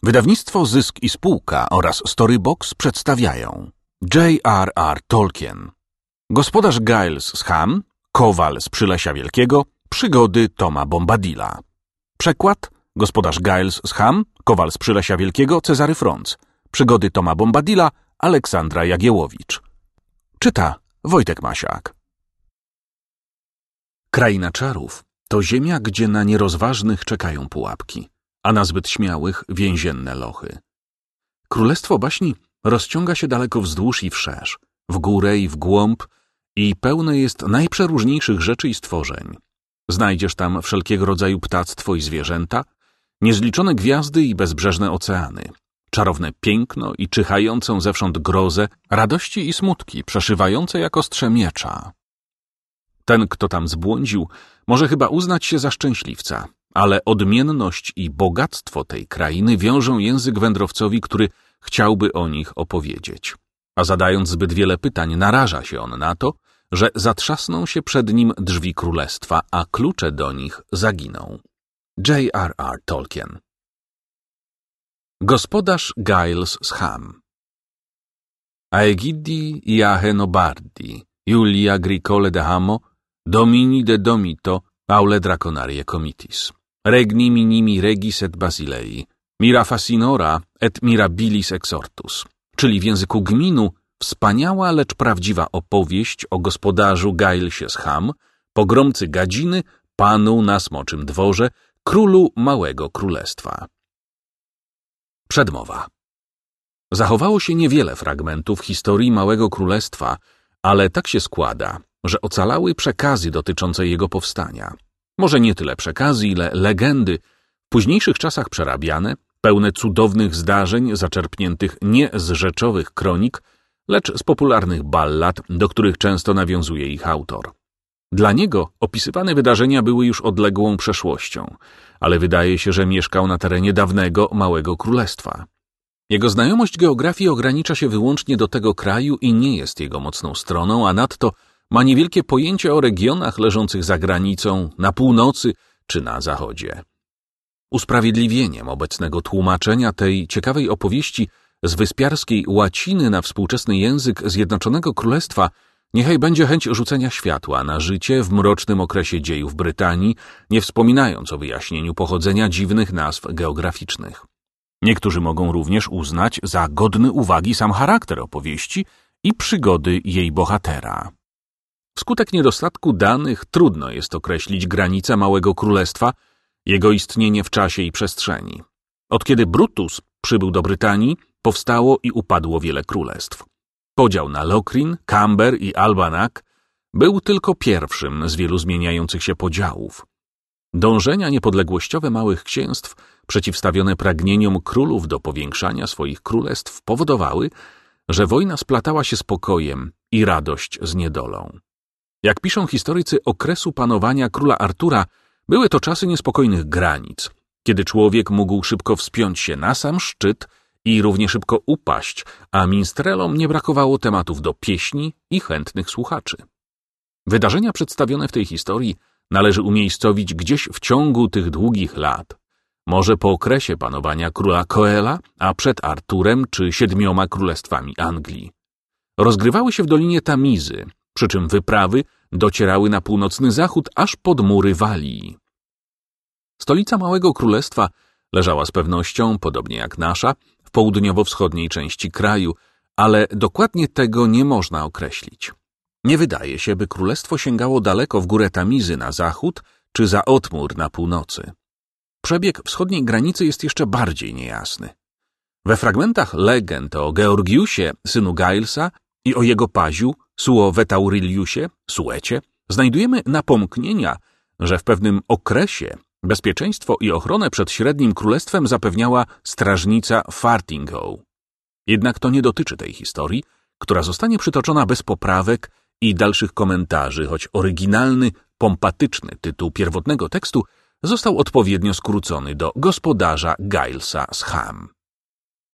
Wydawnictwo Zysk i Spółka oraz Storybox przedstawiają J.R.R. Tolkien. Gospodarz Giles z Ham, Kowal z Przylesia Wielkiego, przygody Toma Bombadila. Przekład: Gospodarz Giles z Ham, Kowal z Przylesia Wielkiego, Cezary Frąc. Przygody Toma Bombadila, Aleksandra Jagiełowicz. Czyta Wojtek Masiak. Kraina czarów to ziemia, gdzie na nierozważnych czekają pułapki, a na zbyt śmiałych więzienne lochy. Królestwo baśni rozciąga się daleko wzdłuż i wszerz, w górę i w głąb i pełne jest najprzeróżniejszych rzeczy i stworzeń. Znajdziesz tam wszelkiego rodzaju ptactwo i zwierzęta, niezliczone gwiazdy i bezbrzeżne oceany, czarowne piękno i czyhającą zewsząd grozę, radości i smutki przeszywające jak ostrze miecza. Ten, kto tam zbłądził, może chyba uznać się za szczęśliwca, ale odmienność i bogactwo tej krainy wiążą język wędrowcowi, który chciałby o nich opowiedzieć. A zadając zbyt wiele pytań, naraża się on na to, że zatrzasną się przed nim drzwi królestwa, a klucze do nich zaginą. J.R.R. Tolkien. Gospodarz Giles z Ham. Aegidi Iahenobardi, Iulia Agricole de Hamo, Domini de Domito, Aule Draconarie Comitis. Regni minimi regis et basilei, mira fascinora et mirabilis exortus. Czyli w języku gminu wspaniała, lecz prawdziwa opowieść o gospodarzu Gilesie z Ham, pogromcy gadziny, panu na smoczym dworze, królu małego królestwa. Przedmowa. Zachowało się niewiele fragmentów historii małego królestwa, ale tak się składa, że ocalały przekazy dotyczące jego powstania. Może nie tyle przekazy, ile legendy, w późniejszych czasach przerabiane, pełne cudownych zdarzeń zaczerpniętych nie z rzeczowych kronik, lecz z popularnych ballad, do których często nawiązuje ich autor. Dla niego opisywane wydarzenia były już odległą przeszłością, ale wydaje się, że mieszkał na terenie dawnego Małego Królestwa. Jego znajomość geografii ogranicza się wyłącznie do tego kraju i nie jest jego mocną stroną, a nadto ma niewielkie pojęcie o regionach leżących za granicą, na północy czy na zachodzie. Usprawiedliwieniem obecnego tłumaczenia tej ciekawej opowieści z wyspiarskiej łaciny na współczesny język Zjednoczonego Królestwa niechaj będzie chęć rzucenia światła na życie w mrocznym okresie dziejów Brytanii, nie wspominając o wyjaśnieniu pochodzenia dziwnych nazw geograficznych. Niektórzy mogą również uznać za godny uwagi sam charakter opowieści i przygody jej bohatera. Wskutek niedostatku danych trudno jest określić granice Małego Królestwa, jego istnienie w czasie i przestrzeni. Od kiedy Brutus przybył do Brytanii, powstało i upadło wiele królestw. Podział na Locrin, Camber i Albanac był tylko pierwszym z wielu zmieniających się podziałów. Dążenia niepodległościowe małych księstw, przeciwstawione pragnieniom królów do powiększania swoich królestw, powodowały, że wojna splatała się z pokojem i radość z niedolą. Jak piszą historycy okresu panowania króla Artura, były to czasy niespokojnych granic, kiedy człowiek mógł szybko wspiąć się na sam szczyt i równie szybko upaść, a minstrelom nie brakowało tematów do pieśni i chętnych słuchaczy. Wydarzenia przedstawione w tej historii należy umiejscowić gdzieś w ciągu tych długich lat, może po okresie panowania króla Coela, a przed Arturem czy 7 królestwami Anglii. Rozgrywały się w Dolinie Tamizy, przy czym wyprawy docierały na północny zachód aż pod mury Walii. Stolica Małego Królestwa leżała z pewnością, podobnie jak nasza, w południowo-wschodniej części kraju, ale dokładnie tego nie można określić. Nie wydaje się, by królestwo sięgało daleko w górę Tamizy na zachód, czy za Otmur na północy. Przebieg wschodniej granicy jest jeszcze bardziej niejasny. We fragmentach legend o Georgiusie, synu Gilesa, i o jego paziu, Suo-Vetauriliusie, Suecie, znajdujemy napomknienia, że w pewnym okresie bezpieczeństwo i ochronę przed Średnim Królestwem zapewniała strażnica Fartinghau. Jednak to nie dotyczy tej historii, która zostanie przytoczona bez poprawek i dalszych komentarzy, choć oryginalny, pompatyczny tytuł pierwotnego tekstu został odpowiednio skrócony do Gospodarza Gilesa z Ham.